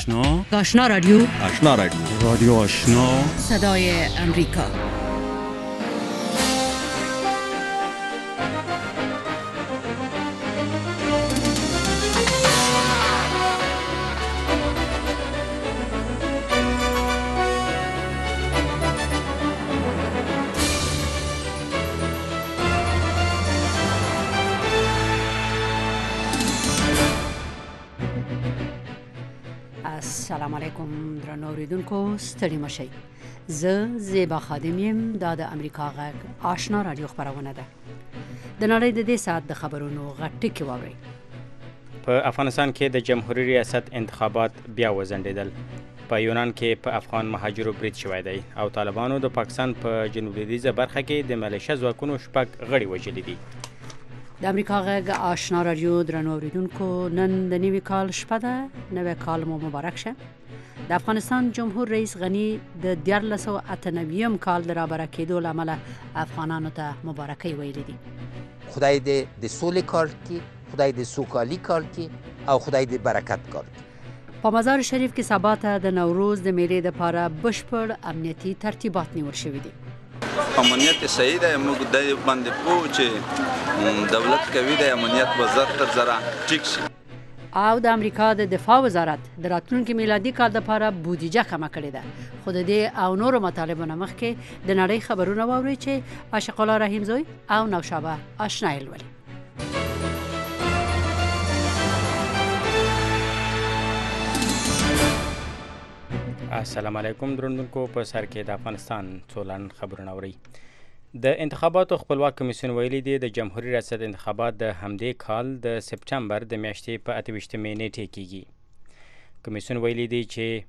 آشنا رادیو رادیو آشنا صدای امریکا. السلام علیکم درنو اوریدونکو، ستړي مشئ. زه زیبا خادم یم. دا د امریکا غږ آشنا رادیو خبرونه ده. د نړۍ د دې ساعت د خبرونو غټ ټکی واورئ. په افغانستان کې د جمهوریت ریاست انتخابات بیا وځنډېدل. په یونان کې په افغان مهاجرو برید شوی دی او طالبانو د پاکستان په جنوب لویدیځه برخه کې د ملیشه ځواکونو 6 غړي وژلي دي. د امریکا غږ آشنا رادیو درنو اوریدونکو، نن د نوي کال شپه ده. نوی کال مو مبارک شه. د افغانستان جمهور رئیس غنی د 1998 کال د رابره کېدو له امله افغانانو ته مبارکۍ ویلي دي. خدای دې د سولې کار کړي، خدای دې سوکالي کار کړي او خدای دې برکت کار کړي. په مزار شریف کې سبا ته د نوروز د میلې لپاره بشپړ امنیتي ترتیبات نیول شوي دي. امنیت صحیح دی. موږ د باندې پوه چې دولت کوي د امنیت وزارت تر زره ټیک شي. او د امریکا د دفاع وزارت د راتلونکي میلادي کال لپاره بودیجه کمه کړې ده. خو د دې او نورو مطالبو نه مخکې د نړۍ خبرونه واورئ چې عاشق الله رحیم زوی او نوشابه آشنا لولي. السلام علیکم درنوونکو، په سر کې د افغانستان څولن خبرونه اورئ. د انتخاباتو خپلواک کمیسیون ویلي دی د جمهوریت ریاست انتخابات د همدې کال د سپټمبر د میاشتې په 28 نیټې کیږي. کمیسیون ویلي دی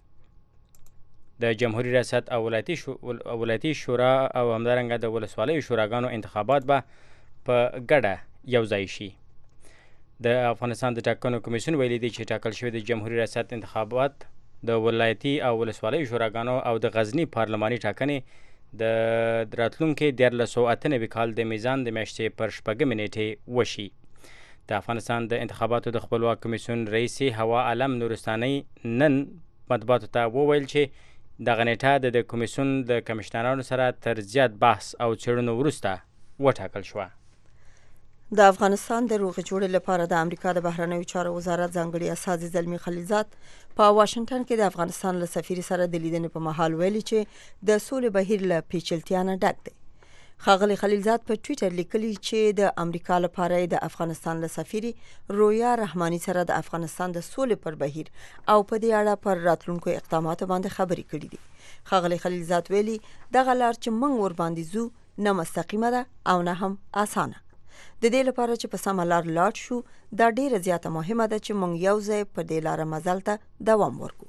چې د جمهوریت ریاست او ولایتي شورا او همدارنګه د ولسوالیو شوراګانو انتخابات به په ګډه یوځای شي. د افغانستان د ټاکنو کمیسیون ویلي دی چې ټاکل شوی د جمهوریت ریاست انتخابات د ولایتي او ولسوالیو شوراګانو او د غزني پارلماني ټاکنې د راتلونکي 1998 کال د میزان د میاشتې پر 6 نیټې وشي. د افغانستان د انتخاباتو د خپلواک کمیسیون رئیس هوا علم نورستاني نن مطبوعاتو ته وویل چې دغه نیټه د کمیسیون د کمشنرانو سره تر زیات بحث او څېړنو وروسته وټاکل شوه. د افغانستان د روغې جوړې لپاره د امریکا د بهرنیو چارو وزارت ځانګړي استازي زلمي خلیلزاد په واشنگټن کې د افغانستان له سفیر سره د لیدنې په مهال ویلي چې د سولې بهیر له پیچلتیا نه ډک دی. ښاغلي خلیلزاد په ټویټر لیکلي چې د امریکا لپاره د افغانستان له سفیر رویا رحماني سره د افغانستان د سولې پر بهیر او په دې اړه پر راتلونکو اقداماتو باندې خبرې کړې دي. ښاغلي خلیلزاد ویلي دغه لار چې موږ ور باندې ځو نه مستقیمه ده او نه هم اسانه. د دې لپاره چې په سمه لار لاړ شو دا ډیره زیاته مهمه ده چې موږ یو ځای په دې لاره مزل ته دوام ورکړو.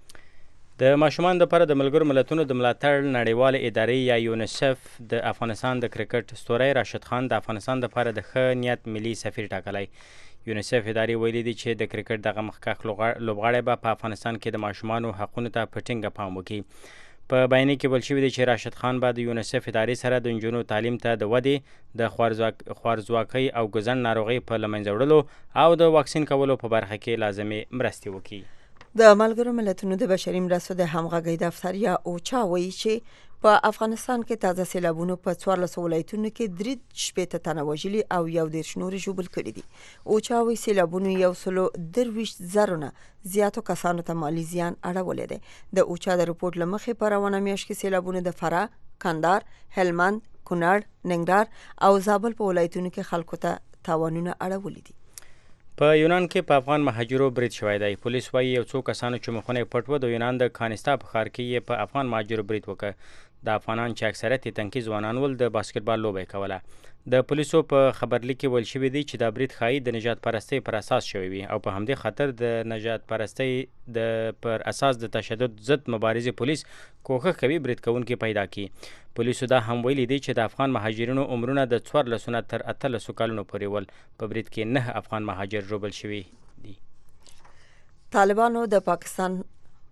د ماشومان لپاره د ملګرو ملتونو د ملاتړ نړیواله ادارې یا یونیسف د افغانستان د کرکټ ستوری راشد خان د افغانستان لپاره د ښه نیت ملي سفیر ټاکلی. یونیسف ادارې ویلي دي چې د کرکټ دغه مخکښ لوبغاړی به په افغانستان کې د ماشومانو حقونو ته په ټینګه پام وکړي. په بیانیه کې ویل شوي دی چې راشد خان به د یونیسف ادارې سره د نجونو تعلیم ته د ودې، د خوارځواکۍ او ګزن ناروغۍ په له منځه وړلو او د واکسین کولو په برخه کې لازمې مرستې وکړي. د ملګرو ملتونو د بشري مرستو د همغږۍ دفتر یا اوچا وایي چې په افغانستان کې تازه سیلابونو په 14 ولایتونو کې 3 تنه وژلي او 11 نور ژوبل کړي دي. اوچا وایي سیلابونو 123,000 نه زیاتو کسانو ته مالی زیان اړولی دی. د اوچا د رپورټ له مخې په روانه میاشت کې سیلابونو د فراه، کندهار، هلمند، کونړ، ننګرهار او زابل په ولایتونو کې خلکو ته تاوانونه اړولي دي. په یونان کې په افغان مهاجرو برید شوی دی. پولیس وایي یو څو کسانو چې مخونه یې پټ و د یونان د کانستا په ښار کې یې په افغان مهاجرو برید وکړ. د افغانان چې اکثریت یې تنکي ځوانان ول د باسکټبال لوبه یې کوله. د پولیسو په خبرلیک کې ویل شوي دی چې دا برید ښایي د نجات پرستۍ پر اساس شوی وي او په همدې خاطر د نجات پرستۍ پر اساس د تشدد ضد مبارزې پولیس کوښښ کوي برید کوونکي پیدا کړي. پولیسو دا هم ویلي دی چې د افغان مهاجرینو عمرونه د 14 تر 18 کلونو پورې ول. په برید کې 9 افغان مهاجر ژوبل شوي دي. طالبانو د پاکستان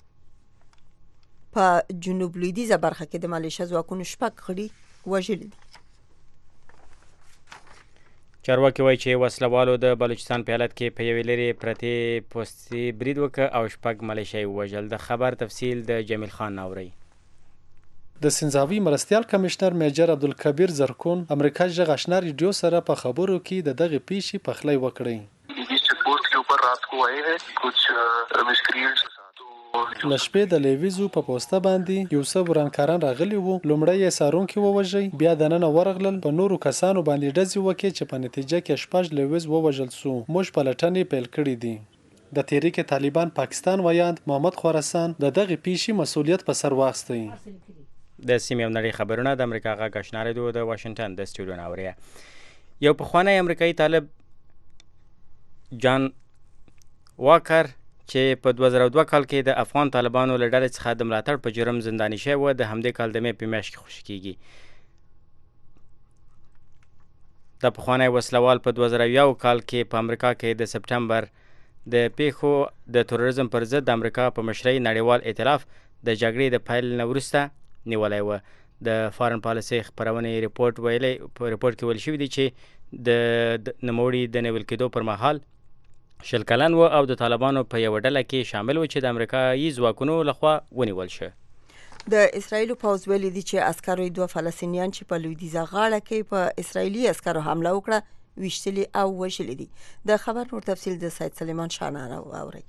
په جنوب لویدیځه برخه کې د ملیشه ځواکونو 6 غړي وژلي دي. چارواکي وایي چې وسلوالو د بلوچستان په ایالت کې په یوې لرې پرتې پوستې برید وکړ او 6 ملیشه یې ووژل. د خبر تفصیل د جمیل خان ناوري. د سنځاوي مرستیال کمشنر میجر عبدالکبیر زرکون امریکا ژغ آشنا ریډیو سره په خبرو کې د دغه پیښې پخلی وکړی. اس پوسٹ کے اوپر رات کو آئے ہیں کچھ مسکریٹس لشپې د لیویزو په پوسټه باندې یو څه ورانکاران راغلي وو. لومړی یې سارونکي ووژئ، بیا دننه ورغلل، په نورو کسانو باندې ډزې وکړې چې په نتیجه کې 6 لیویز ووژل سو. موږ پلټنې پیل کړې دي. د تحریک طالبان پاکستان ویاند محمد خراسان د دغه پیښې مسؤلیت په سر واخیستی. د سیمې او نړۍ خبرونه د امریکا غږ آشنا راډیو د واشنگټن د سټوډیو نه اوري. یو پخوانی امریکایي طالب جان واکر چې په 2002 کال کې د افغان طالبانو له ډلې څخه د ملاتړ په جرم زنداني شوی و، د همدې کال د مې په میاشت کې خوشي کیږي. د پخوانی وسلوال په 2001 کال کې په امریکا کې د سپټمبر د پیښو د تروریزم پر ضد د امریکا په مشرۍ نړیوال ائتلاف د جګړې د پیل نه وروسته نیولی و. د فارن پالیسۍ خپرونې ریپورټ کې ویل شوي دي چې د نوموړي د نیول کېدو پر مهال 10 کلن و او د طالبانو په یو ډله کې شامل و چې د امریکایي ځواکونو لخوا ونیول شه. د اسرایل پوځ ویلي دي چې عسکرو 2 فلسطینیان چې په لویدیځه غاړه کې په اسرایلی عسکرو حمله وکړه ویشتلي او وژلي دي. د خبر نور تفصیل د سید سلیمان شانه اوري.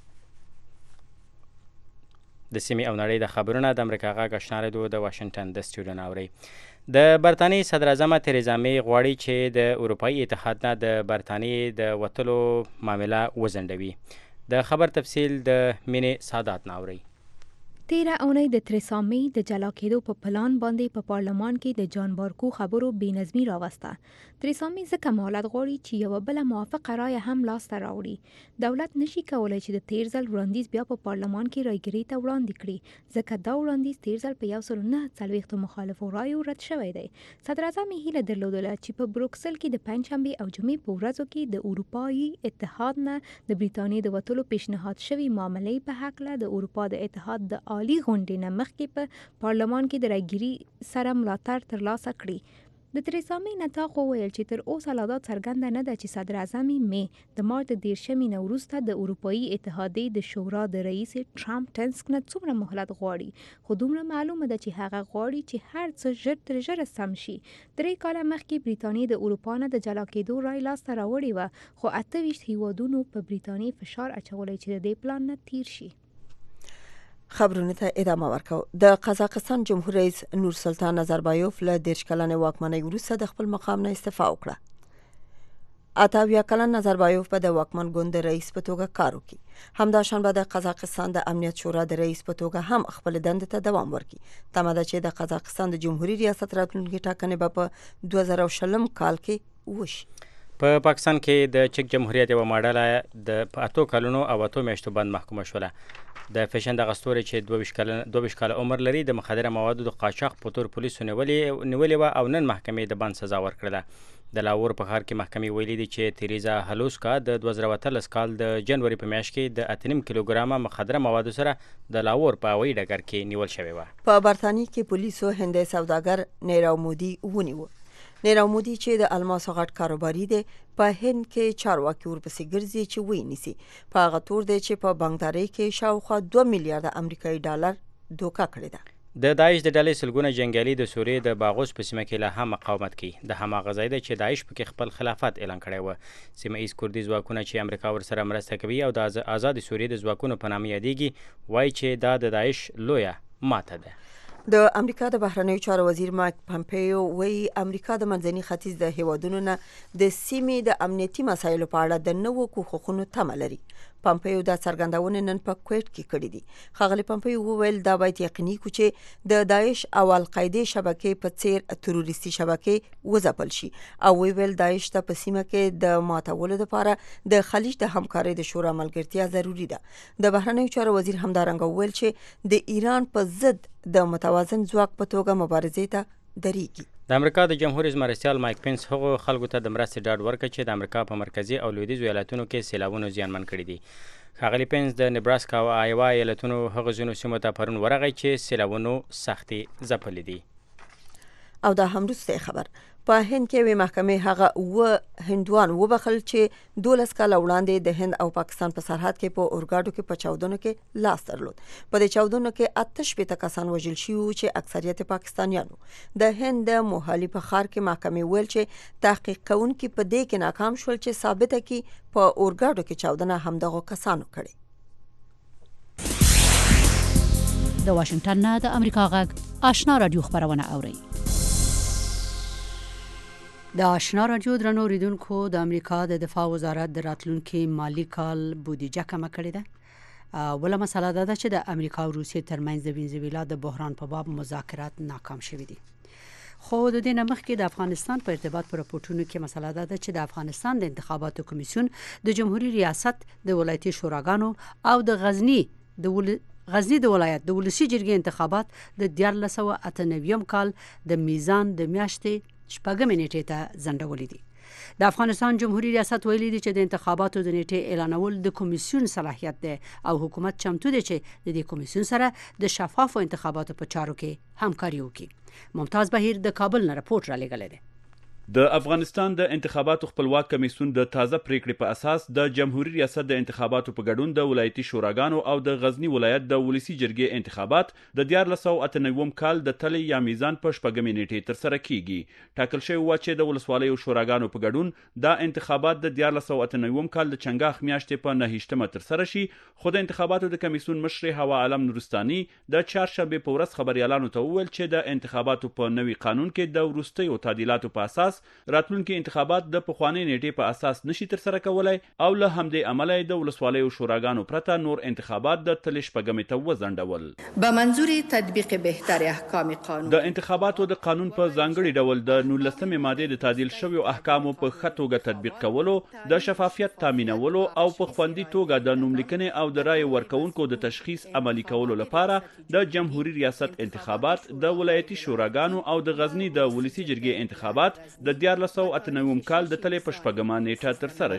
د سیمې او نړۍ د خبرونه د امریکا غږ آشنا راډیو د واشنگټن د سټوډیو نه اوري. د برطانیې صدر اعظم تریزا مې غواړي چې د اروپایي اتحاد نه د برطانیې د وتلو معامله وځنډوي. د خبر تفصیل د مینې سادات نه اوري. تیره اونۍ د تریسا مې د جلا کېدو په پلان باندې په پارلمان کې د جان بارکو خبرو بېنظمي راوسته. تریسا مې ځکه مهلت غواړي چې یوه بله موافقه رایه هم لاسته راوړي. دولت نشي کولی چې د تیر ځل وړاندیز بیا په پارلمان کې رایګیرۍ ته وړاندې کړي، ځکه دا وړاندیز تیر ځل په 149 مخالفو رایو رد شوی دی. صدر اعظم یې هیله درلودله چې په بروکسل کې د پنجشنبې او جمعې په ورځو کې د اروپایي اتحاد نه د بریتانیې د وتلو پیشنهاد شوي معاملې په هکله د اروپا د اتحاد د عالی غونډې نه مخکې په پارلمان کې د رایګیري سره ملاتړ ترلاسه کړي. د تریسا مې نطاق وویل چې تر اوسه لا دا څرګنده نه ده چې صدر اعظم مې د مارچ د 13 نه وروسته د اروپایي اتحادیې د شورا د رئیس ټرامپ ټنسک نه څومره مهلت غواړي، خو دومره معلومه ده چې هغه غواړي چې هر څه ژر تر ژره سم شي. 3 کاله مخکې بریتانیې د اروپا نه د جلا کېدو رای لاسته راوړې وه، خو 28 هیوادونو په بریتانیې فشار اچولی چې د دې پلان نه تیر شي. خبرونه ته ادامه ورکو. د قزاقستان جمهور رئیس نور سلطان نظربایوف له 10 کلنې واکمنۍ وروسته د خپل مقام نه استعفا وکړه. 28 کلن نظربایوف به د واکمن ګوند رئیس په توګه کار وکړي. همداشان به د قزاقستان د امنیت شورا د رئیس په توګه هم خپل دندې ته دوام ورکړي. تمه ده چې د قزاقستان د جمهوریت ریاست راتلونکي ټاکنې به په 2020 کال کې وشي. په پاکستان کې د چک جمهوریت یوه ماډله د 8 کلونو او 8 میاشتو بند محکومه شوله. د فیشن دغه ستوري چې 22 کاله عمر لري د مخدره موادو د قاچاق په تور پولیسو نیولې وه او نن محکمې د بند سزا ورکړله. د لاهور په ښار کې محکمې ویلي دي چې تریزا هلوسکا د 2013 کال د جنوري په میاشت کې د 8.5 کیلوګرامه مخدره موادو سره د لاهور په هوایي ډګر کې نیول شوې وه. په برطانیې کې پولیسو هندي سوداګر نیراو مودي ونیو. نیراو مودي چې د الماسو غټ کاروباري دی، په هند کې چارواکي ورپسې ګرځي چې ونیسي. په هغه تور دی چې په بانکدارۍ کې شاوخوا 2 میلیارډ امریکایي ډالر دوکه کړې ده. د داعش د ډلې سلګونه جنګیالي د سوریې د باغوس په سیمه کې لا هم مقاومت کوي. د هماغه ځای دی چې داعش پکې خپل خلافت اعلان کړی و. سیمه ایز کردي ځواکونه چې امریکا ورسره مرسته کوي او د آزاد سوریې د ځواکونو په نامه یادېږي، وایي چې دا د داعش لویه ماته ده. د امریکا د بهرنیو چارو وزیر مایک پامپیو وایي امریکا د منځني ختیځ د هیوادونو نه د سیمې د امنیتي مسایلو په اړه د نوو کوښښونو تمه لري. پامپیو دا څرګندونه نن په کویټ کې کړې دي. ښاغلي پامپیو وویل دا باید یقیني کړو چې د داعش او القاعده شبکې په څیر تروریستي شبکې وځپل شي، او ویل داعش ته په سیمه کې د ماتولو لپاره د خلیج د همکارۍ د شورا ملګرتیا ضروری ده. د بهرنیو چارو وزیر همدارنګه وویل چې د ایران په ضد د متوازن ځواک په توګه مبارزې ته درېږي. د امریکا د جمهور رئیس مرستیال مایک پینس هغو خلکو ته د مرستې ډاډ ورکړ چې د امریکا په مرکزي او لویدیځو ایالتونو کې سیلابونو زیانمن کړي دي. ښاغلي پینس د نبراسکا او آیوا ایالتونو هغو ځینو سیمو ته پرون ورغی چې سیلابونو سختې ځپلې دي. او دا هم وروستی خبر. په هند کې وی محکمې هغه هندوان وبخل چې 12 کال وړاندې د هند او پاکستان په سرحد کې په اورګاډو کې په چاودنو کې لاس درلود. په دې چاودنو کې 88 کسان وژل شوي چې اکثریت پاکستانیانو. د هند د موهالي په ښار کې محکمې ویل چې تحقیق کوونکي په دې کې ناکام شول چې ثابته کړي په اورګاډو کې چاودنه همدغه کسانو کړې. د واشنگټن نه د امریکا غږ آشنا رادیو خبرونه اوري. د آشنا رادیو درنو اوریدونکو، د امریکا د دفاع وزارت د راتلونکي مالی کال بودیجه کمه کړې ده. ولا مسله ده چې د امریکا او روسیې ترمنځ د وینزویلا د بحران په باب مذاکرات ناکام شوي دي. خو د دې نه مخکې د افغانستان په ارتباط پر راپورټونو کې مسله ده چې د افغانستان د انتخاباتو کمیسیون د جمهوریت ریاست د ولایتي شوراګانو او د غزنی د ولایت د ولسی جرګې انتخابات د 1498 کال د میزان د میاشتې شپږمې نیټې ته ځنډولې دي. د افغانستان جمهوریت ریاست ویلي دی چې د انتخاباتو د نیټې اعلانول د کمیسیون صلاحیت دی او حکومت چمتو دی چې د دې کمیسیون سره د شفافو انتخاباتو په چارو کې همکاري وکړي. ممتاز بهیر د کابل نه راپورټ را لېږلی دی. د افغانستان د انتخاباتو خپلواک کمیسیون د تازه پریکړې په اساس د جمهوریت ریاست د انتخاباتو په ګډون د ولایتي شوراګانو او د غزنی ولایت د ولسی جرګې انتخابات د 1498 کال د تلې یا میزان په شپږمې نیټې تر سره کیږي. ټاکل شوی و چې د ولسوالۍ او شوراګانو په ګډون د انتخابات د 1498 کال د چنګاښ میاشتې په 9 تر سره شي. خو د انتخاباتو د کمیسیون مشر هوا عالم نورستاني د چهارشنبه په ورځ خبريالانو ته وویل چې د انتخاباتو په نوي قانون کې د وروستیو تعدیلاتو په اساس راتلونکي انتخابات د پخوانی نیټې په اساس نشي تر سره کولای او له همدې عمله د ولسوالۍ او شوراګانو پرته نور انتخابات د تلش پګمې ته وزندول. به منظور تطبیق بهتر احکام قانون د انتخاباتو د قانون په ځانګړي ډول د 19مې ماده د تعدیل شویو احکامو په خټوګه تطبیق کولو، د شفافیت تامینولو او په خوندي توګه د نوملیکنې او د رای ورکونکو د تشخیص عملی کولو لپاره د جمهوریت ریاست انتخابات، د ولایتي شوراګانو او د غزنی د ولسی جرګې انتخابات د 1498 کال د تلې په شپږمه نیټه تر سره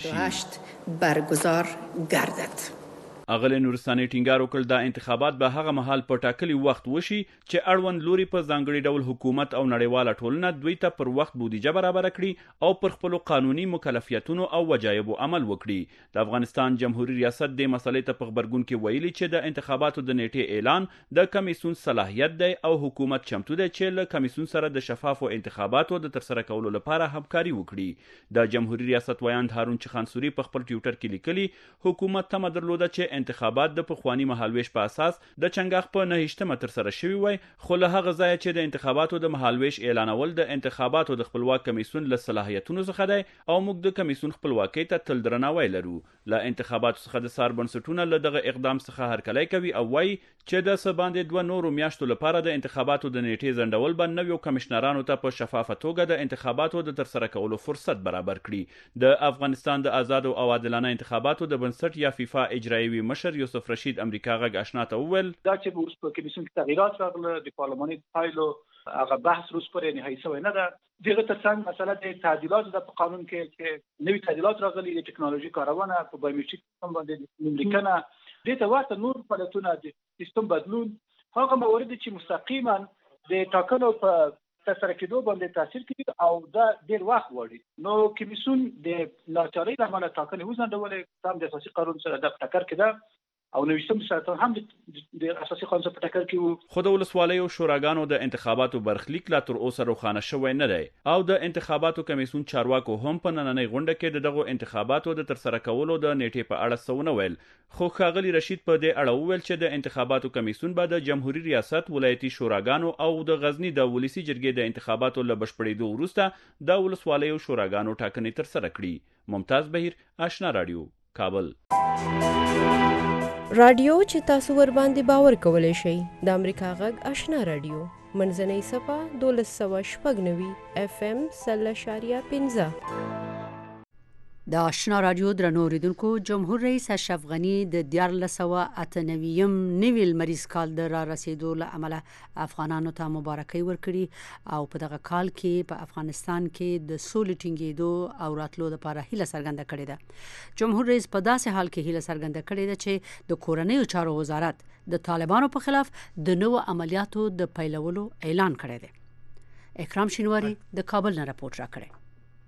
شي برگزار گردد. اغلی نورستاني ټینګار وکړ د انتخابات به هغه مهال په ټاکلي وخت وشي چې اړوند لوري په ځانګړي ډول حکومت او نړیواله ټولنه دوی ته پر وخت بودیجه برابر کړي او پر خپل قانوني مکلفیتونو او وجایبو عمل وکړي. د افغانستان جمهوریت ریاست د مسلې ته په خبرګون کې ویلي چې د انتخاباتو د نیټې اعلان د کمیسیون صلاحیت دی او حکومت چمتو دی چې له کمیسیون سره د شفافو انتخاباتو د ترسره کولو لپاره همکاري وکړي. د جمهوریت ریاست ویاند هارون چخانسوري په خپل ټویټر کې لیکلي حکومت تمه درلوده چې انتخابات د پخوانی مهالویش په اساس د چنګاښ په 9 تر سره شوی وای، خو له هغه ځایه چې د انتخاباتو د مهالویش اعلانول د انتخاباتو د خپلواک کمیسیون له صلاحیتونو څخه دی او موږ د کمیسیون خپلواکۍ ته تل درناوی لرو. له انتخاباتو څخه د سار بنسټونه له دغه اقدام څخه هرکلی کوي او وایي چې د څه باندې 2 نورو میاشتو لپاره د انتخاباتو د نیټې ځنډول به نویو کمشنرانو ته په شفافه توګه د انتخاباتو د ترسره کولو فرصت برابر کړي. د افغانستان د آزاد او عادلانه انتخاباتو د بنسټ یا فیفا اجرایوي مشر یوسف رشید امریکا غږ آشنا ته وویل دا چې اوس په کمیسیون کې تغییرات راغله د پارلماني فایلو هغه بحث روس پورې نهایي شوی نه ده. دغه ترڅنګ مسله د تعدیلات د قانون کې نوي تعدیلات راغلي د ټکنالوژي کارونه په بایومټریک سیستم باندې نوملیکنه د تواسط نور فعالیتونه د سیستم بدلون هغه موارد چې مستقیما د ټاکنو په ترسره کېدو باندې تاثیر کوي او دا ډیر وخت غواړي. نو کمیسیون د لاچارۍ له امله ټاکنې وځنډولې سم د اساسي قانون سره د ټکر کېده او نوښتم سره هم د اساسي قانون په ټکر کې وو. خو د ولسوالیو شوراګانو د انتخاباتو برخلیک لا تر اوسه روښانه شوی نه دی او د انتخاباتو کمیسیون چارواکو هم په نننۍ غونډه کې دغه انتخاباتو د ترسره کولو د نیټې په اړه څه ونه ویل. خو ښاغلي رشید په دې اړه وویل چې د انتخاباتو کمیسیون به د جمهوریت ریاست ولایتي شوراګانو او د غزنی د ولسی جرګې د انتخاباتو له بشپړېدو وروسته د ولسوالیو شوراګانو ټاکنې ترسره کړي. ممتاز بهیر، آشنا رادیو، کابل. رادیو چې تاسو ور باندې باور کولای شئ د امریکا غږ آشنا رادیو منځنۍ صفه 1290 FM 0.5. د آشنا رادیو درنو اوریدونکو، جمهور رئیس اشرف غنی د 1498 نوي لمریز کال د را رسیدو له امله افغانانو ته مبارکي ورکړي او په دغه کال کې په افغانستان کې د سولې ټینګېدو او راتلو لپاره هیله څرګنده کړې ده. جمهور رئیس په داسې حال کې هیله څرګنده کړې ده چې د کورنیو چارو وزارت د طالبانو په خلاف د نوو عملیاتو د پیلولو اعلان کړی دی. اکرام شینواری د کابل نه راپورټ راکړی.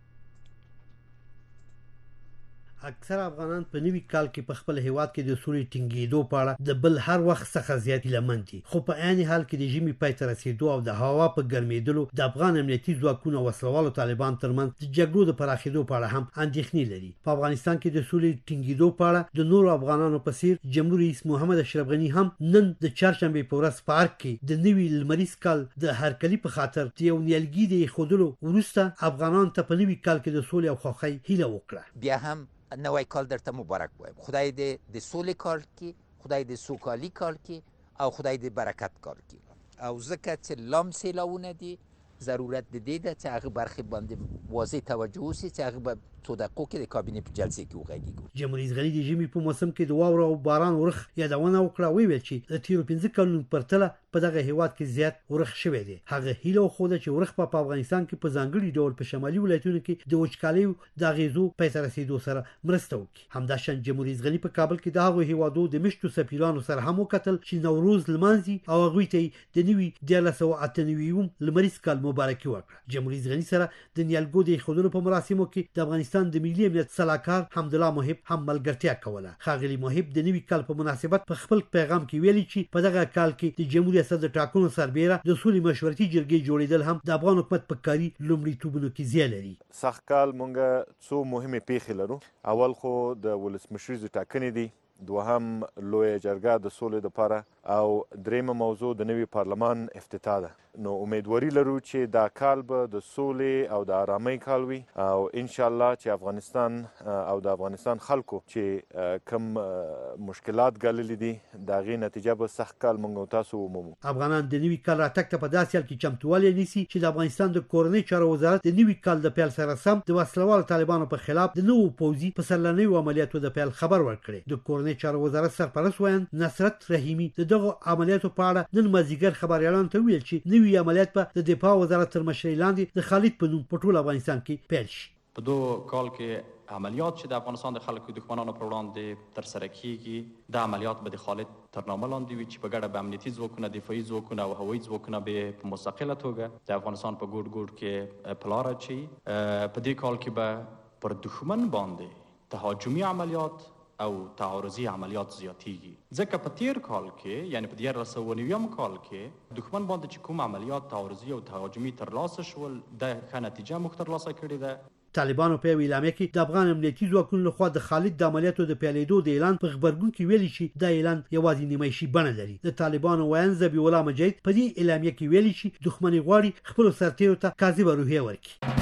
اکثر افغانان په نوي کال کې په خپل هیواد کې د سولې ټینګېدو په اړه د بل هر وخت څخه زیات هیلهمند دي، خو په عین حال کې د ژمي پای ته رسېدو او د هوا په ګرمېدلو د افغان امنیتي ځواکونو او وسلوالو طالبان ترمنځ د جګړو د پراخېدو په اړه هم اندېښنې لري. په افغانستان کې د سولې ټینګېدو په اړه د نورو افغانانو په څیر جمهور رئیس محمد اشرف غني هم نن د چهارشنبې په ورځ په ارګ کې د نوي لمریز کال د هرکلي په خاطر د یو نیالګي د ایښودلو وروسته افغانانو ته په نوي کال کې د سولې او خوښۍ هیله وکړه. بیا هم نوی کال درته مبارک وایم. خدای دې د سولې کار کی، خدای دې سوکالي کار کی او خدای دې برکت کار کی. او ځکه چې لام سیلاونه دي ضرورت د دې ده چې هغه برخې باندې واضح توجه وشي چې هغه به څو دقیقو کې د کابینې په جلسې کې وغږیږي. جمهور رئیس غني د ژمي په موسم کې د واورو او باران ورخ یادونه وکړه. ویل چې د تیرو 15 کلونو پرتله په دغه هیواد کې زیات ورخ شوی دی. هغه هیله خوده چې ورخ په افغانستان کې په ځانګړي ډول په شمالي ولایتونو کې د وچکالۍ د اغیزو پای ته رسیدو سره مرسته وکړي. همداشان جمهور رئیس غني په کابل کې د هغو هیوادو د مشتو سفیرانو سره هم وکتل چې نوروز لمانځي او هغوی ته د نوي 1998 لمریز کال مبارکي ورکړه. جمهور رئیس غني سره د نیالګو د ایښودلو په مراسمو کې د افغانستان د ملي امنیت صلاحکار حمدالله محب هم ملګرتیا کوله. ښاغلي محب د نوي کال په مناسبت په خپل پیغام کې ویلي چې په دغه کال کې د جمهور ریاست د ټاکنو سربیره د سولې مشورتي جرګې جوړېدل هم د افغان حکومت په کاري لومړیتوبونو کې ځای لري. سخت کال مونږ څو مهمې پیښې لرو. اول خو د ولسمشریزو ټاکنې دي، دوهم لویه جرګه د سولې لپاره، او دریمه موضوع د نوي پارلمان افتتاح ده. نو امیدواري لرو چې دا کال به د سولې او د آرامۍ کال وي او ان شاء الله چې افغانستان او د افغانستان خلکو چې کم مشکلات ګاللي دي د هغې نتیجه به سخت کال موږ او تاسو ومومو. افغانان د نوي کال راتګ ته په داسې حال کې چمتووالی نیسي چې د افغانستان د کورنۍ چارو وزارت د نوي کال د پیل سره سم د وسلوالو طالبانو په خلاف د نوو پوځي پسرلنیو عملیاتو د پیل خبر ورکړی. د کورنۍ چارو وزارت سرپرست ویاند نصرت رحیمي د دغو عملیاتو په اړه نن مازدیګر خبریالانو ته ویل چې نوي عملیات په د دفاع وزارت تر مشرۍ لاندې د خالد په نوم په ټول افغانستان کې پیل شي. په دو کال کې عملیات چې د افغانستان د خلکو دښمنانو پر وړاندې ترسره کیږي، دا عملیات به د خالد تر نامه لاندې وي چې په ګډه به امنیتي ځواکونه، دفاعي ځواکونه او هوایي ځواکونه به په مستقله توګه د افغانستان په ګوټ ګوټ کې پلار اچي. په دې کال کې به پر دښمن باندې تهاجمي عملیات او تعارضي عملیات زیاتیږي، ځکه په تیر کال کې یعنی په 1990 کال کې دښمن باندې چې کوم عملیات تعارضي او تهاجمي ترلاسه شول د ښه نتیجه موږ ترلاسه کړې ده. طالبانو په یو اعلامیه کې د افغان امنیتي ځواکونو لخوا د خالد د عملیاتو د پیلېدو د اعلان په خبرګون کې ویلي چې دا اعلان یوازې نیمایشي بڼه لري. د طالبانو ویاند ذبیح الله مجید په دې اعلامیه کې ویلي چې دښمن غواړي خپلو سرتیرو ته کاذبه روحیه ورکړي.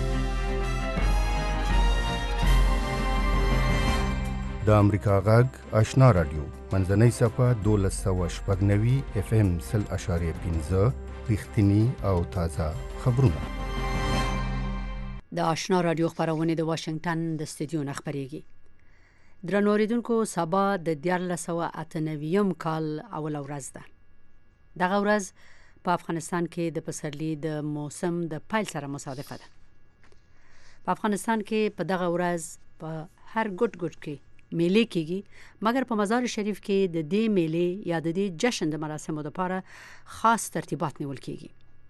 د امریکا غږ آشنا رادیو منځنۍ صفحه 1290 FM 0.15 رښتینی او تازه خبرونه. د آشنا رادیو خبرونه د واشنگټن د استودیو نه خبرېږي. درنو اوریدونکو، سبا د 1998 کال اول ورځ ده. دغه ورځ په افغانستان کې د پسرلي د موسم د پیل سره مصادفه ده. په افغانستان کې په دغه ورځ په هر ګوټ ګوټ کې میلې کېږي، مګر په مزار شریف کې د دې میلې یا د دې جشن د مراسمو لپاره خاص ترتیبات نیول کېږي.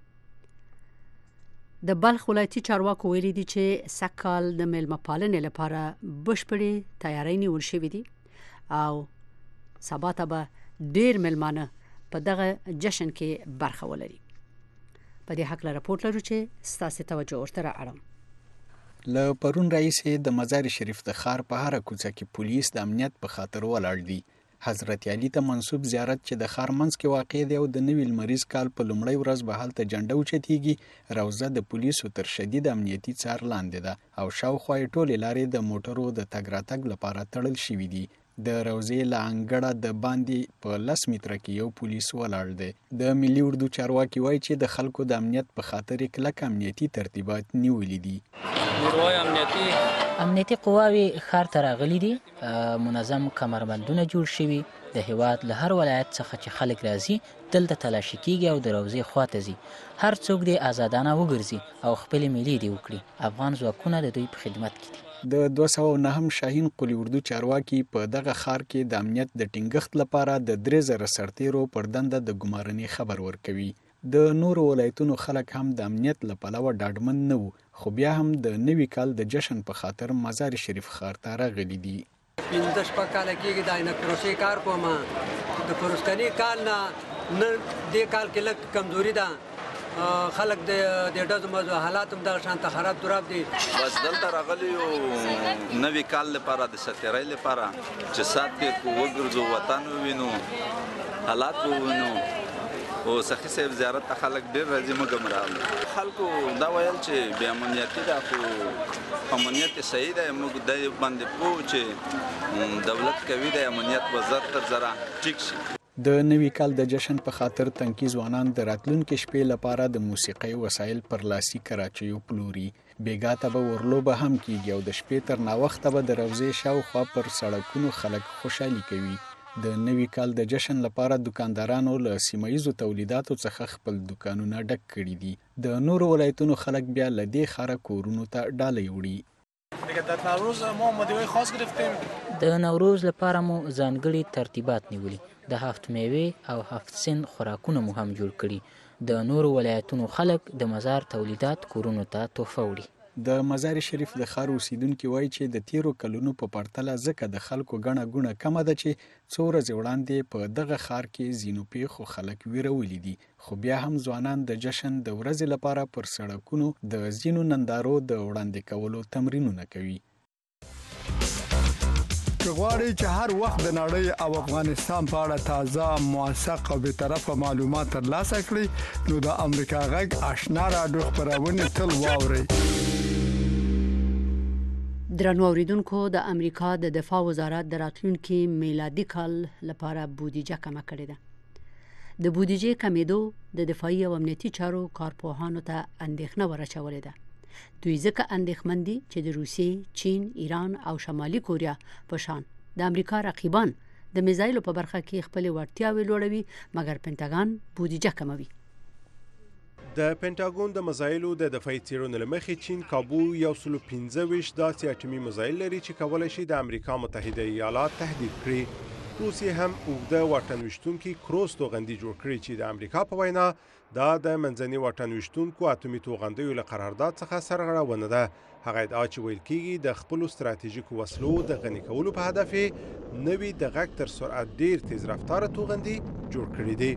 د بلخ ولایتي چارواکو ویلي دي چې سږکال د میلمه پالنې لپاره بشپړې تیاری نیول شوي دي او سبا ته به ډېر میلمانه په دغه جشن کې برخه ولري. په دې هکله راپورټ لرو چې ستاسې توجه ورته رااړم. له پرون راهیسې د مزار شریف د ښار په هره کوڅه کې پولیس د امنیت په خاطر ولاړ دي. حضرت علي ته منسوب زیارت چې د ښار منځ کې واقع دی او د نوي لمریز کال په لومړۍ ورځ به هلته جنډه اوچتېږي. روضه د پولیسو تر شدید امنیتي څار لاندې ده او شاوخوا یې ټولې لارې د موټرو د تګ راتګ لپاره تړل شوي دي. د روضې له انګړه د باندې په 10 متره کې یو پولیس ولاړ دی. د ملي اردو چارواکي وایي چې د خلکو د امنیت په خاطر کلک امنیتي ترتیبات نیولي دي. امنیتي قواوې ښار ته راغلي دي، منظم کمربندونه جوړ شوي. د هیواد له هر ولایت څخه چې خلک راځي دلته تلاشي کیږي او د روضې خواته ځي. هر څوک دې آزادانه وګرځي او خپلې میلې دې وکړي. افغان ځواکونه د دوی په خدمت کې دي. د 209 شاهین قلی اردو چارواکي په دغه ښار کې د امنیت د ټینګښت لپاره د 3000 سرتیرو پر دنده د ګمارنې خبر ورکوي. د نورو ولایتونو خلک هم د امنیت له پلوه ډاډمن نه وو، خو بیا هم د نوي کال د جشن په خاطر مزار شریف ښار ته راغلي دي. 15 کاله کېږي د عینک فروشۍ کار کوم. د فروشګنې کال نه دې کال کې لږ کمزوري ده. خلک د ډزو مزو حالات هم دغه شانته خراب تراب دي. بس دلته راغلي یو نوي کال لپاره د ستیرۍ لپاره چې سات کې وګرځو، وطن ووینو، حالات ووینو. او سخی صاحب زیارت ته خلک ډېر راځي. موږ هم راغلو. خلکو دا ویل چې بې امنیتي ده، خو امنیت یې صحیح دی. موږ د باندې پوه چې دولت کوي د امنیت به زر تر زره ټیک شي. د نوي کال د جشن په خاطر تنکي ځوانان د راتلونکي شپې لپاره د موسیقۍ وسایل پر لاسي کراچیو پلوري. بیګا ته به ورلوبه هم کیږي او د شپې تر ناوخته به د روضې شاوخوا پر سړکونو خلک خوشحالي کوي. د نوي کال د جشن لپاره دکاندارانو له سیمه‌ییزو تولیداتو څخه خپل دکانونه ډک کړي دي. د نورو ولایتونو خلک بیا له دې ښاره کورونو ته ډالۍ وړي. د نوروز ما مدیوی خاص گرفتیم. د نوروز لپاره مو ځانګړي ترتیبات نیولي. د هفت میوې او هفت سین خوراکونه مو هم جوړ کړي. د نورو ولایتونو خلک د مزار تولیدات کورونو ته تحفه وړي. د مزار شریف د ښار اوسیدونکي وایي چې د تیرو کلونو په پرتله ځکه د خلکو ګڼه ګوڼه کمه ده چې څو ورځې وړاندې په دغه ښار کې ځینو پیښو خلک ویرولي دي، خو بیا هم ځوانان د جشن د ورځې لپاره پر سړکونو د ځینو نندارو د وړاندې کولو تمرینونه کوي. که غواړئ چې هر وخت د نړۍ او افغانستان په اړه تازه، موثق او بیطرفه معلومات ترلاسه کړئ، نو د امریکا غږ آشنا راډیو خپرونې تل واورئ. درنو اوریدونکو، د امریکا د دفاع وزارت د راتلونکي میلادي کال لپاره بودیجه کمه کړې ده. د بودیجې کمیدو د دفاعي او امنیتي چارو کارپوهانو ته اندېښنه ورچولې ده. دوی ځکه اندېښمن دي چې د روسیې، چین، ایران او شمالي کوریا په شان د امریکا رقیبان د میزایلو په برخه کې خپل وړتیاوې لوړوي، مګر پنټاګان بودیجه کموي. د پنټاګون د مزایلو د دفاعي څېړنو له مخې چین کابو 125 داسې اټومي مزایل لري چې کولی شي د امریکا متحده ایالات تهدید کړي. روسیې هم اوږده واټن ویشتونکي کروز توغندي جوړ کړي چې د امریکا په وینا دا د منځني واټن ویشتونکو اټومي توغندیو له قرارداد څخه سرغړونه ده. هغه ادعا چې ویل کېږي د خپلو ستراتیژیکو وسلو د غني کولو په هدف نوي د غږ تر سرعت ډیر تیز رفتاره توغندي جوړ کړي دي.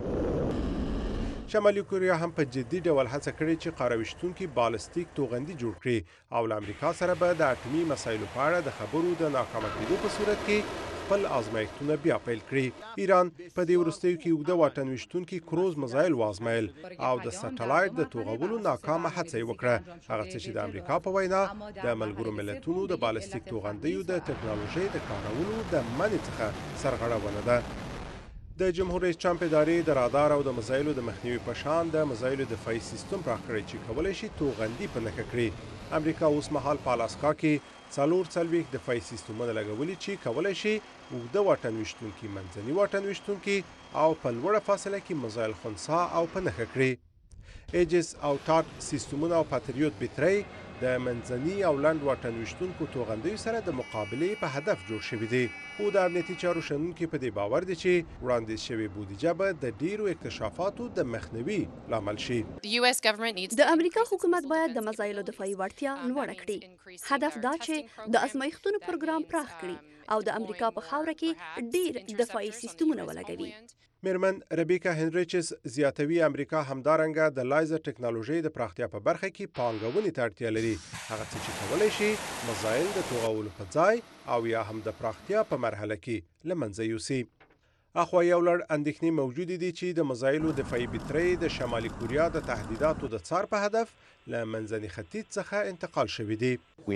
شمالي کوریا هم په جدي ډول هڅه کړې چې قارویشتونکي بالستیک توغندي جوړ کړي او له امریکا سره به د اټومي مسایلو په اړه د خبرو د ناکامه کېدو په صورت کې خپل آزمایښتونه بیا پیل کړي. ایران په دې وروستیو کې اوږده واټن ویشتونکي کروز مزایل وازمایل او د سټلایټ د توغولو ناکامه هڅه یې وکړه، هغه څه چې د امریکا په وینا د ملګرو ملتونو د بالستیک توغندیو د ټکنالوژۍ د کارولو د منع څخه سرغړونه ده. د جمهور رئیس ټرمپ ادارې د رادار او د مزایلو د مخنیوي په شان د مزایلو دفاعي سیستم پراخ کړی چې کولی شي توغندي په نښه کړي. امریکا اوس مهال په الاسکا کې 44 دفاعي سیستمونه لګولي چې کولی شي اوږده واټن ویشتونکي، منځني واټن ویشتونکي او په لوړه فاصله کې مزایل خنثی او په نښه کړي. ایجس او ټاټ سیستمونه او پاتریوت بیټرۍ د منځني او لنډ واټن ویشتونکو توغندیو سره د مقابلې په هدف جوړ شوي دي. خو د امنیتي چارو شنونکي په دې باور دي چې وړاندیز شوې بودیجه به د ډیرو اکتشافاتو د مخنیوي لامل شي. د امریکا حکومت باید د مزایلو دفاعي وړتیا لوړه کړي. هدف دا چې د ازمایښتونو پروګرام پراخ کړي او د امریکا په خاوره کې ډیر دفاعي سیستمونه ولګوي. میرمن ربیکا هنریچز زیاتوي امریکا همدارنګه د لایزر ټکنالوژي د پراختیا په برخه کې پانګونې ته اړتیا لري، هغه څه چې کولی شي مزایل د توغولو په ځای او یا هم د پراختیا په مرحله کې له منځه یوسي. اخوا یو لړ اندېښنې موجودې دي چې د مزایلو دفاعي بیټرۍ د شمالي کوریا د تهدیداتو د څار په هدف له منځني ختیځ څخه انتقال شوي دي.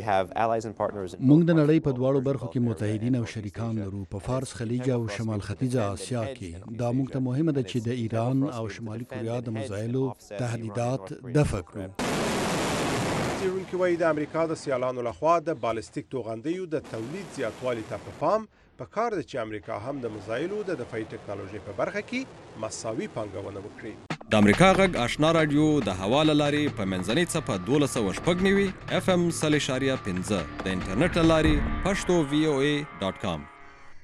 موږ د نړۍ په دواړو برخو کې متحدین او شریکان لرو، په فارس خلیج او شمال ختیځه اسیا کې. دا موږ ته مهمه ده چې د ایران او شمالي کوریا د مزایلو تهدیدات دفع کړو. څېړونکي وایي د امریکا د سیالانو لخوا د بالستیک توغندیو د تولید زیاتوالي ته په پام په کار ده چې امریکا هم د مزایلو د دفاعي ټکنالوژي په برخه کې مساوي پانګونه وکړي. د امریکا غږ آشنا رادیو د هوا له لارې په منځنۍ څپه 1290 FM 0.5 د انټرنیټ له لارې پښتو VOA.com.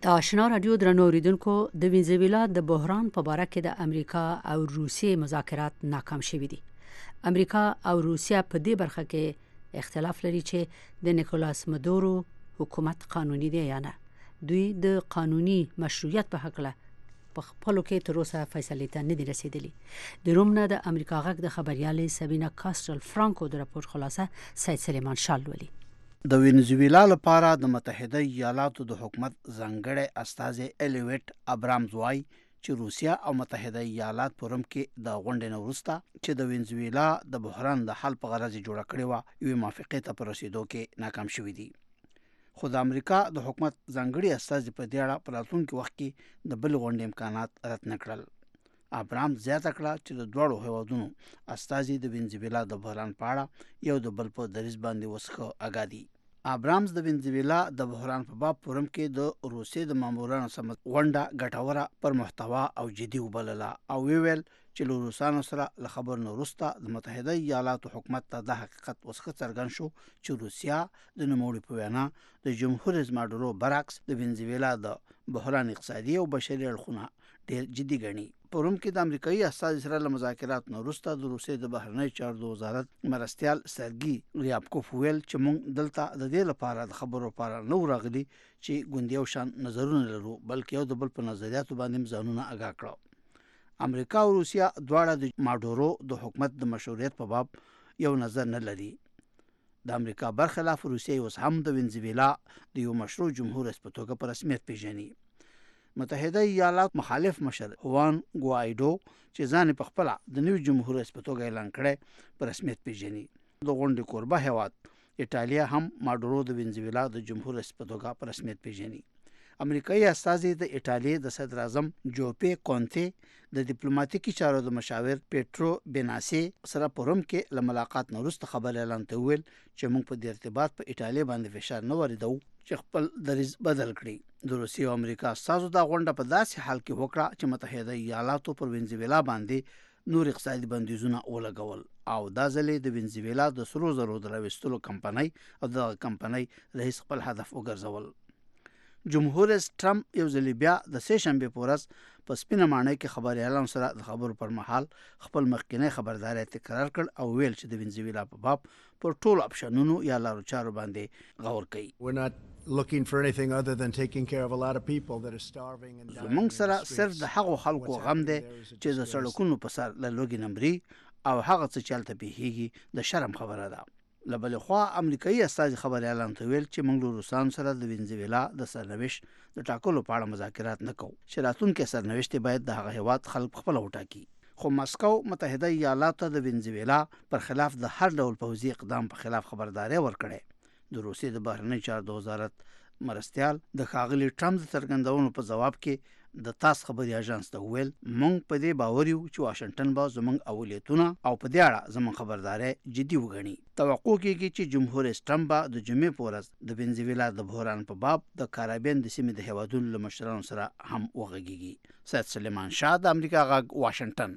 د آشنا رادیو درنو اوریدونکو د وینزویلا د بحران په اړه کې د امریکا او روسیې مذاکرات ناکام شوي دي. امریکا او روسیا په دې برخه کې اختلاف لري چې د نیکولاس مادورو حکومت قانوني دی یا نه. دوی د قانوني مشروعیت په حق له په خپلو کې تر اوسه فیصلې ته نه دي رسیدلي. د روم نه د امریکا غږ د خبريالې سبینا کاستل فرانکو د راپور خلاصه سید سلیمان شال ولي. د وینزویلا لپاره د متحده ایالاتو د حکومت ځانګړی استازی الیویټ ابرامز وايي چې روسیا او متحده ایالات په روم کې د غونډې نه وروسته چې د وینزویلا د بحران د حل په غرض جوړه کړې وه یوې موافقې ته په رسیدو کې ناکام شوي دي. خو د امریکا د حکومت ځانګړي استازي په دې اړه په راتلونکي وخت کې د بل غونډې امکانات رد نه کړل. ابرامز زیاته کړه چې د دواړو هیوادونو استازي د وینزویلا د بحران په اړه یو د بل په دریځ باندې وسخه اګادي. ابرامز د وینزویلا د بحران په باب پرم کې د روسیې د مامورانو سره غونډه ګټوره پر محتوا او جدي وبلله او ویل چې له روسانو سره له خبر نه وروسته د متحده ایالاتو حکومت ته د حقیقت وسخه څرګند شو چې روسیا د نوموړي په وینا د جمهور رئیس مادورو برعکس د وینزویلا د بحران اقتصادي او بشري اړخونه ډېر جدي ګڼي. په روم کې د امریکایي استازي سره له مذاکرات نه وروسته د روسیې د بهرنی چارو د وزارت مرستیال سرګي ریابکوف ویل چې موږ دلته د دې لپاره د خبرو لپاره نه راغلي چې ګوندي او شان نظرونه لرو بلکې یو د بل په نظریاتو باندې ځانونه آگاه کړو. امریکا او روسیا دواړه د مادورو د حکومت د مشروعیت په باب یو نظر نه لري. د امریکا برخلاف روسیې اوس هم د وینزویلا د یو مشروع جمهور رئیس په توګه په رسمیت پیژني. متحده ایالات مخالف مشر خوان ګوایډو چې ځان په خپل د نوي جمهور رئیس په توګه اعلان کړي په رسمیت پیژني. د غونډې کوربه هیواد ایټالیا هم مادورو د وینزویلا د جمهور رئیس په توګه په رسمیت پیژني. امریکایي استازي د ایټالیا د صدر اعظم جوپي کونټي د ډیپلوماټیکي چارو د مشاور پیټرو بیناسي سره په روم کې له ملاقات نه وروسته خبر اعلان ته ویل چې موږ په دې ارتباط په ایټالیا باندې فشار نه وریدو چې خپل دریځ بدل کړي. د روسیې او امریکا استازو دا غونډه په داسې حال کې وکړه چې متحده ایالاتو پر وینزویلا باندې نور اقتصادي بندیزونه ولګول او دا ځلې د وینزویلا د سرو زرو د راوستلو کمپنۍ او د کمپنۍ رئیس خپل هدف وګرځول. جمهور رئیس ټرمپ یو ځل بیا د سې شنبې په ورځ په سپینه ماڼۍ کې خبريالانو سره د خبرو پر مهال خپل مخکینی خبرداري تکرار کړ او ویل چې د وینزویلا په باب پر ټولو اپشنونو یا لارو چارو باندې غور کوي. looking for anything other than taking care of a lot of people that are starving and dying. موږ سره صرف د هغو خلکو غم دی چې د سړکونو په سر له لوګي نمرې او هغه څه چلته پیږي د شرم خبره ده. لبل خو امریکایي استازي خبر اعلان ته ویل چې موږ له روسان سره د وینزویلا د سرنوشت د ټاکلو په اړه مذاکرات نه کوو. شرایطون کې سرنوشت باید د هغه هیواد خلک خپل وټاکي. خو مسکو متحده ایالاتو د وینزویلا پر خلاف د هر ډول پوځي اقدام په خلاف خبرداري ورکړي. د روسیې د بهرنی چارو د وزارت مرستیال د ښاغلي ټرمپ د څرګندونو په جواب کې د تاس خبري اژانس ته ویل موږ په دې باور یو چې واشنگټن به زموږ اولیتونه او په دې اړه زموږ خبرداري جدي وګڼي. توقع کېږي چې جمهور رئیس ټرمپ به د جمعې په ورځ د وینزویلا د بحران په باب د کارابین د سیمې د هیوادونو له مشرانو سره هم وغږیږي. سید سلیمان شاه د امریکا غږ واشنگټن.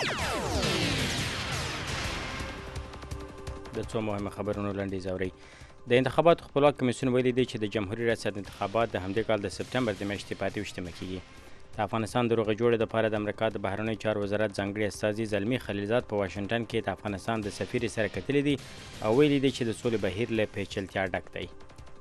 د څو مهمه خبرونو لنډیز اورئ. د انتخاباتو خپلواک کمیسیون ویلي دی چې د جمهوریت ریاست انتخابات د همدې کال د سپټمبر د میاشتې په 28 کېږي. د افغانستان د روغې جوړې لپاره د امریکا د بهرنی چارو وزارت ځانګړي استازي زلمي خلیلزاد په واشنگټن کې د افغانستان د سفیر سره کتلي دي او ویلي دی چې د سولې بهیر له پیچلتیا ډک دی.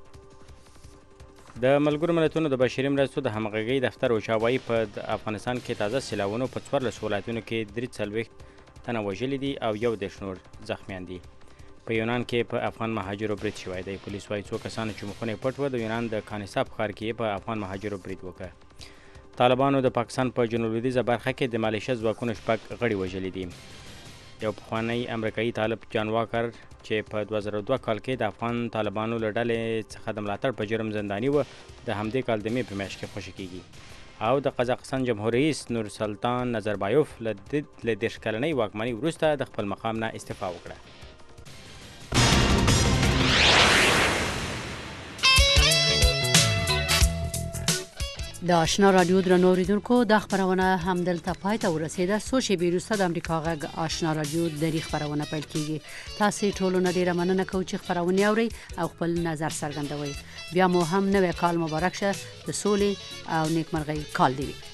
د ملګرو ملتونو د بشري مرستو د همغږۍ دفتر وچاوایي په افغانستان کې تازه سیلاونو په 14 ولایتونو کې 43 تنه وژلي دي او 11 نور زخمیان دي. په یونان کې په افغان مهاجرو برید شوی دی. پولیس وايي څو کسانو چې مخونه یې پټ وه د یونان د کانیسا په ښار کې په افغان مهاجرو برید وکړ. طالبانو د پاکستان په جنوب لویدیځه برخه کې د مالیشیا ځواکونو 6 غړي وژلي دي. یو پخوانی امریکایي طالب جان واکر چې په 2002 کال کې د افغان طالبانو له ډلې څخه د ملاتړ په جرم زنداني و د همدې کال د مې په میاشت کې خوشي کیږي. او د قزاقستان جمهور رئیس نور سلطان نظربایوف له 10 کلنۍ واکمنۍ وروسته د خپل مقام نه استعفا وکړه. د آشنا رادیو درنو اوریدونکو د خبرونه همدلته پای ته ورسیده. څو شېبې وروسته د امریکا غږ آشنا رادیو درې خبرونه پیل کیږي. تاسو ټولو نه ډیره مننه کوم چې خبرونه اورئ او خپل نظر څرګندوي. بیا مو هم نوې کال مبارک شه. د سولې او نیکمرغۍ کال دی.